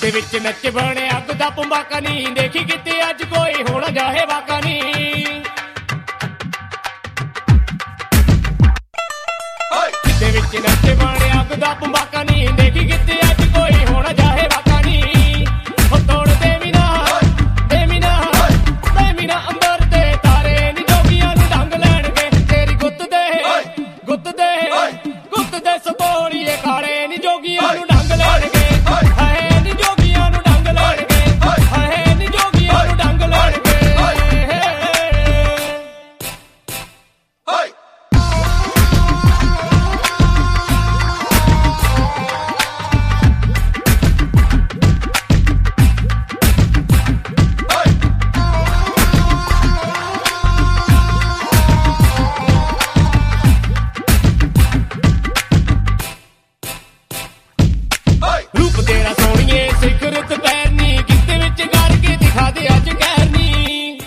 ਦੇ ਵਿੱਚ ਨੱਚ ਬਣੇ ਅੱਗ ਦਾ ਪੰਬਾਕਾ ਨੀ ਦੇਖੀ ਕਿਤੇ ਅੱਜ ਕੋਈ ਹੋਣਾ ਜਾਹੇ ਵਾਕਾ ਨੀ ਦੇ ਵਿੱਚ ਨੱਚ ਬਣੇ ਅੱਗ ਦਾ ਪੰਬਾਕਾ ਨੀ ਦੇਖੀ ਕਿਤੇ ਅੱਜ ਕੋਈ ਹੋਣਾ ਜਾਹੇ ਵਾਕਾ ਨੀ ਉਹ ਤੋੜ ਦੇਵੀ ਨਾ ਅੰਬਰ ਦੇ ਤਾਰੇ ਨੀ ਜੋਗੀਆਂ ਨੂੰ ਡੰਗ ਲੈਣਗੇ ਤੇਰੀ ਗੁੱਤ ਦੇ ਸਪੋਲੀਏ ਖਾੜੇ ਨੀ ਜੋਗੀਆਂ ਨੂੰ ਡੰਗ ਲੈਣਗੇ ਹਾਏ ਨੀ ਜੋਗੀਆਂ ਨੂੰ ਡੰਗ ਲੈਣਗੇ ਹਾਏ ਨੀ ਜੋਗੀਆਂ ਨੂੰ ਡੰਗ ਲੈਣਗੇ ਰੂਪ ਤੇਰਾ ਸੋਹਣੀਏ ਸਿਖਰਤ ਪੈਰਨੀ ਕਿਤੇ ਵਿੱਚ ਕਰਕੇ ਦਿਖਾ ਦੇ ਅੱਜ ਕਹਿਰਨੀ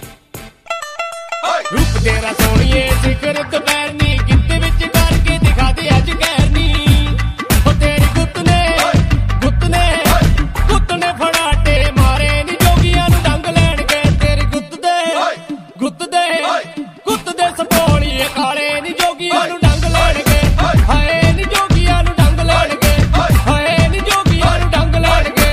ਰੂਪ ਤੇਰਾ ਸੋਹਣੀਏ ਸਿਖਰਤ ਪੈਰਨੀ ਕਿਤੇ ਵਿੱਚ ਕਰਕੇ ਦਿਖਾ ਦੇ ਅੱਜ ਕਹਿਰਨੀ ਉਹ ਤੇਰੀ ਗੁੱਤ ਨੇ ਫੜਾਟੇ ਮਾਰੇ ਨੀ ਜੋਗੀਆਂ ਨੂੰ ਡੰਗ ਲੈਣਗੇ ਤੇਰੀ ਗੁੱਤ ਦੇ ਸਪੋਲੀਏ ਕਾਲੇ ਨੀ ਜੋਗੀਆਂ ਨੂੰ ਡੰਗ ਲੈਣਗੇ ਹਾਏ ਨੀ ਜੋਗੀਆਂ ਨੂੰ ਡੰਗ ਲੈਣਗੇ ਹਾਏ ਨੀ ਜੋਗੀਆਂ ਨੂੰ ਡੰਗ ਲੈਣਗੇ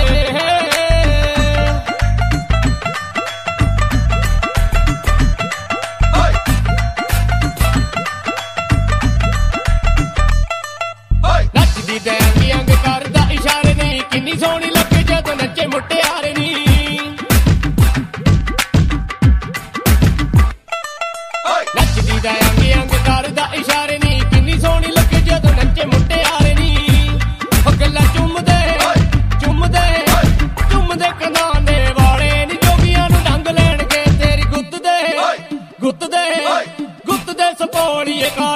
ਨੱਚਦੀ ਤੇ ਅੰਗ ਕਰਦਾ ਇਸ਼ਾਰੇ ਨੀ ਕਿੰਨੀ ਸੋਹਣੀ ਲੱਗੇ ਜਦੋਂ ਨੱਚੇ ਮੁਟਿਆਰੇ ਨੀ ਨੱਚਦੀ ਦਾ ਅੰਗ ਕਰਦਾ ਇਸ਼ਾਰੇ ਨੀ ਕਿੰਨੀ ਸੋਹਣੀ ਲੱਗੇ ਜਦੋਂ ਨੱਚੇ ਮੁਟਿਆਰੇ ਨੀ ਉਹ ਗੱਲਾਂ ਚੁੰਮਦੇ ਕੰਨਾਂ ਦੇ ਵਾਲੇ ਨੀ ਜੋਗੀਆਂ ਨੂੰ ਡੰਗ ਲੈਣਗੇ ਤੇਰੀ ਗੁੱਤ ਦੇ ਸਪੋਲੀਏ